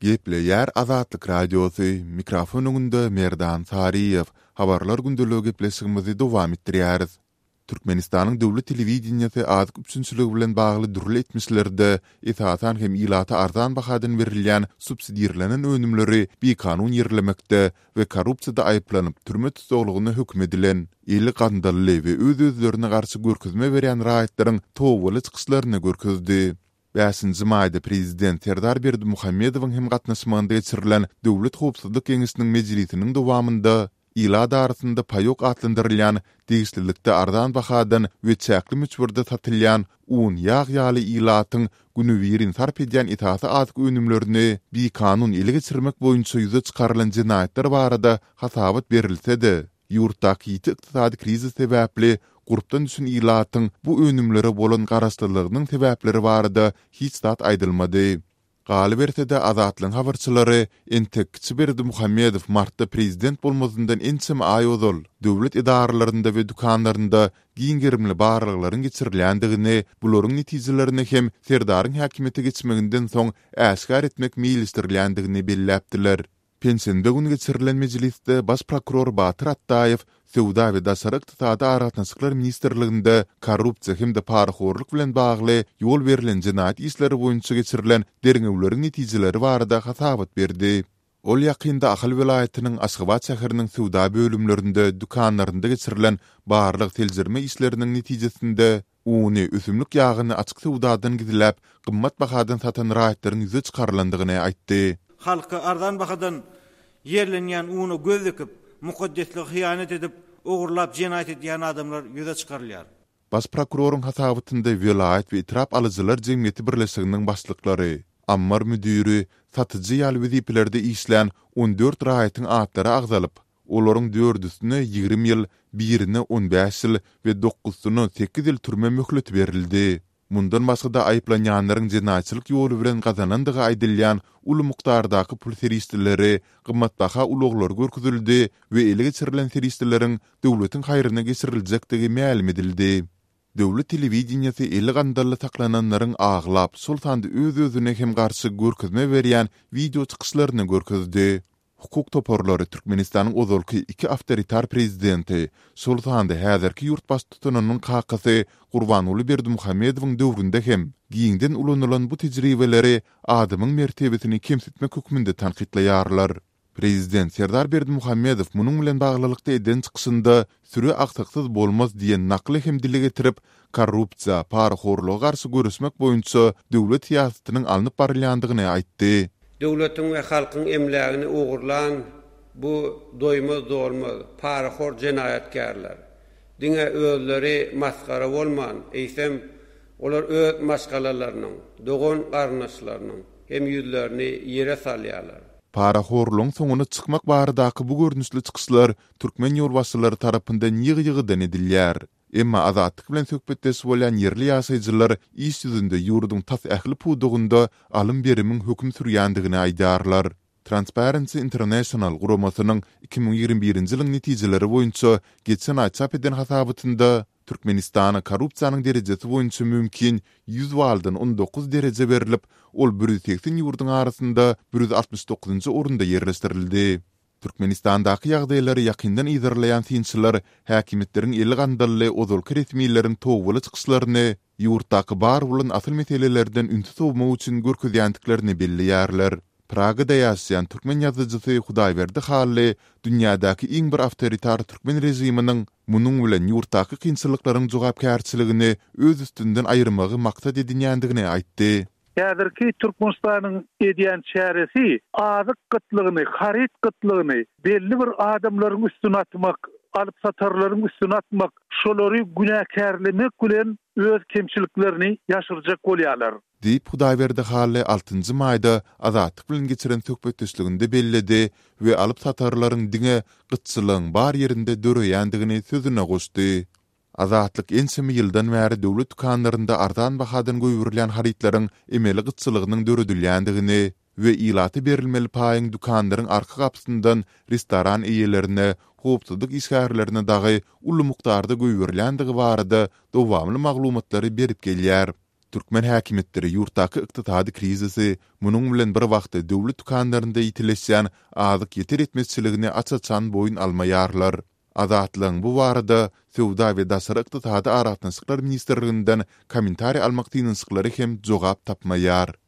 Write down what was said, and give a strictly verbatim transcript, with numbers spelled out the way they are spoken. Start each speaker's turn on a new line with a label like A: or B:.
A: Gepleyer Azatlyk Radiosu mikrofonunda Merdan Sariyev habarlar gündölügi gepleşigimizi dowam etdirýäris. Türkmenistanyň döwlet telewizionyasy azyk üçünçüligi bilen bagly durly etmişlerde esasan hem ilata arzan bahadan berilýän subsidiýalanyň önümleri bir kanun ýerlemekde we korrupsiýada aýyplanyp türme tutulgyny hökm edilen eli gandally we öz-özlerine garşy görkezme berýän raýatlaryň towuly çykyşlaryny görkezdi. beşinji maýda prezident Serdar Berdimuhammedowyň hem gatnaşmagynda geçirilen Döwlet Howpsuzlyk Keňeşiniň mejlisiniň dowamında ilada arasynda paýok atlandyrylýan degişlilikde ardan bahadan we çäkli müçbirde satylýan un ýag ýaly ilatyň günüwirin sarp edýän itaata azyk önümlerini bir kanun ele geçirmek boýunça ýüze çykarylan jinaýatlar barada hasabat berilse-de, ýurtdaky ykdysady krizis sebäpli grupdan düşün ilatyň bu önümlere bolan garaşdyrlygynyň sebäpleri barada hiç zat aýdylmady. Galy berse-de Azatlyň habarçylary Entekçi Berdimuhammedow martda prezident bolmazyndan ençem aý ozal döwlet idaralarynda we dukanlarynda giňgerimli barlyklaryň geçirilýändigini, bularyň netijelerini hem Serdaryň häkimete geçmeginden soň äşkar etmek meýilişdirilýändigini belläpdiler. Pensiýende gün geçirilen mejlisde baş prokuror Batyr Attaýew Sowda we daşary ykdysady aratnaşyklar ministrliginde korrupsiýa hemde paraxorluk bilen bagly ýol berilen jinaýat işleri boýunça geçirilen derňewleriň netijeleri barada hasabat berdi. Ol ýakynda Ahal welaýatynyň Aşgabat şäheriniň Sowda bölümlerinde dukanlarynda geçirilen barlyk teljirme işleriniň netijesinde uny ösümlük ýagyny açyk sowdadan gidilip gymmat bahadan satan raýatlaryň ýüze çykarylandygyny aýtdy.
B: Halka ardan bahadan yerlenýän uny gözlekip, mukaddeslik hyýanet edip, ogurlap jenaýat edýän adamlar ýüze çykarylýar.
A: Baş prokuroryň hasabatynda welaýat we itirap alyjylar jemgyýeti birleşiginiň başlyklary, ammar müdiri, satyjy ýaly wezipelerde işlän on dört raýatyň atlary agzalyp, olaryň dördüsine ýygrimi ýyl, birine on beş ýyl we dokuzsyna sekiz ýyl türme möhlet berildi. Mundan başga da aýyplanýanlaryň jinaýatçylyk ýoly bilen gazanandygy aýdylýan uly mukdardaky pul serişdirleri, gymmatbaha uluglar görkezildi we ele geçirilen serişdirleriň döwletiň haýryna geçiriljekdigi ma'lum edildi. Döwlet telewizionyasy eli gandally saklananlaryň aglap, sultandy öz-özüne hem garşy görkezme berýän video çykyşlaryny görkezdi. Hukuk toporlary Türkmenistanyň ozalky iki awtoritar prezidenti Sultandy häzirki ýurtbaş tutunynyň kakasy Gurbanuly Berdimuhammedowyň döwründe hem giňden ulanylan bu tejribeleri adamyň mertebesini kemsitmek hukmynda tanqidlaýarlar. Prezident Serdar Berdimuhammedow munyň bilen baglylykda eden çykyşynda süre aksaksız bolmaz diýen nakly hem dile getirip korrupsiýa, paraxorluğa garşy görüşmek boýunça döwlet siýasatynyň alınıp barylýandygyny aýtdy.
C: Döwletiň we halkyň emlägini ogurlan bu doýmaz dolmaz paraxor jenaýatkarlar. Diňe özleri maskara bolman, eýsem olar öz maskalarynyň, dogon garnaşlarynyň hem ýüzlerini ýere salýarlar.
A: Paraxorluň soňuna çykmak baradaky bu görnüşli çykyşlar türkmen ýolbaşçylary tarapyndan ýygy-ýygydan edilýär. Emma azatlyk bilen söhbetde bolýan ýerli ýaşaýjylar iş ýüzünde ýurduň tas ähli pudugynda alym berimiň hökm sürýändigini aýdarlar. Transparency International guramasynyň iki bin ýigirmi birinji ýylyň netijeleri boýunça geçen aý çap eden hasabatynda Türkmenistana korrupsiýanyň derejesi boýunça mümkin yüz baldan on dokuz derece berilip, ol bir yüz seksen ýurduň arasynda bir yüz altmış dokuzunjy orunda ýerleşdirildi. Türkmenistandaky ýagdaýlary ýakyndan ýygyrlaýan synçylar häkimetleriň eli gandally ozalky resmiýetleriň towuly çykyşlaryny ýurtdaky bar bolan asyl meselelerden ünsiz bolmak üçin görkezýändiklerini belliýärler. Pragada ýaşaýan türkmen ýazyjysy Hudaýberdi Hally dünýädäki iň bir awtoritar türkmen rejiminiň munyň bilen ýurtdaky kynçylyklaryň jogapkärçiligini öz üstünden aýyrmagy maksat edilýändigini aýtdy.
D: Häzirki Türkmenistanyň edýän çäresi azyk gıtlygyny, harit gıtlygyny belli bir adamlaryň üstüne atmak, alyp satarlaryň üstüne atmak, şolary günäkärlemek bilen öz kemçiliklerini ýaşyrjak bolýarlar.
A: Diýip Hudaýberdi Hally altynjy maýda azatlyk bilen geçiren söhbetdeşliginde belledi we alyp satarlaryň diňe gytçylygyň bar ýerinde döreýändigini sözüne goşdy. Azatlyk ensemi ýyldan bäri döwlet dukanlarynda ardan bahadan goýurylan haritlaryň emeli gytçylygynyň döredilýändigini we ilaty berilmeli paýyň dukanlaryň arka gapsyndan restoran eýelerine, howpsuzlyk işgärlerine dagy uly mukdarda goýurylandigi barada dowamly maglumatlary berip gelýär. Türkmen häkimetleri ýurtdaky ykdysady krizisi munuň bilen bir wagtda döwlet dukanlarynda ýitileşýän azyk ýeter etmezçiligine açaçan boyun almaýarlar. Azatlygyň bu barada Sowda we Daşary ykdysady aragatnaşyklar ministrliginden kommentari almak diýençiklary hem jogap tapmaýar.